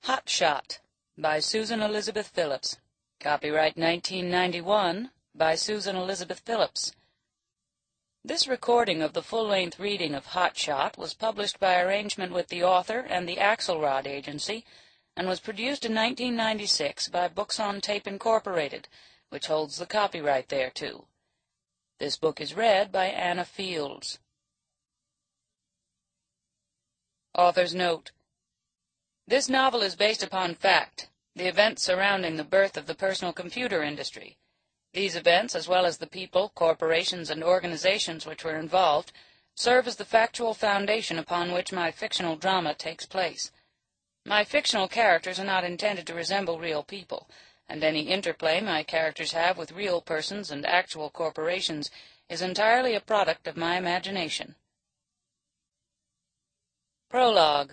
Hot Shot by Susan Elizabeth Phillips. Copyright 1991 by Susan Elizabeth Phillips. This recording of the full-length reading of Hot Shot was published by arrangement with the author and the Axelrod Agency and was produced in 1996 by Books on Tape Incorporated, which holds the copyright thereto. This book is read by Anna Fields. Author's Note: this novel is based upon fact, the events surrounding the birth of the personal computer industry. These events, as well as the people, corporations, and organizations which were involved, serve as the factual foundation upon which my fictional drama takes place. My fictional characters are not intended to resemble real people, and any interplay my characters have with real persons and actual corporations is entirely a product of my imagination. Prologue.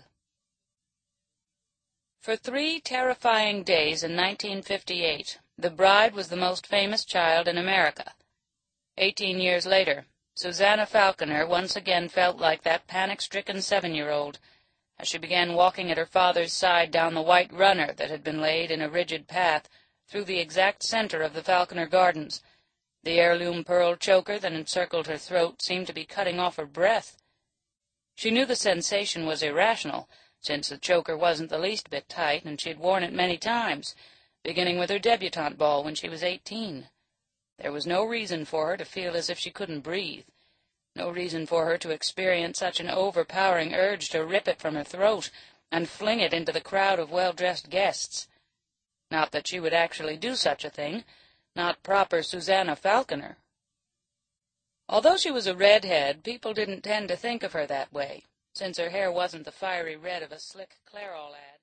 For 3 terrifying days in 1958, the bride was the most famous child in America. 18 years later, Susanna Falconer once again felt like that panic-stricken 7-year-old as she began walking at her father's side down the white runner that had been laid in a rigid path through the exact center of the Falconer Gardens. The heirloom pearl choker that encircled her throat seemed to be cutting off her breath. She knew the sensation was irrational, since the choker wasn't the least bit tight, and she had worn it many times, beginning with her debutante ball when she was 18. There was no reason for her to feel as if she couldn't breathe, no reason for her to experience such an overpowering urge to rip it from her throat and fling it into the crowd of well-dressed guests. Not that she would actually do such a thing, not proper Susanna Falconer. Although she was a redhead, people didn't tend to think of her that way, since her hair wasn't the fiery red of a slick Clairol ad.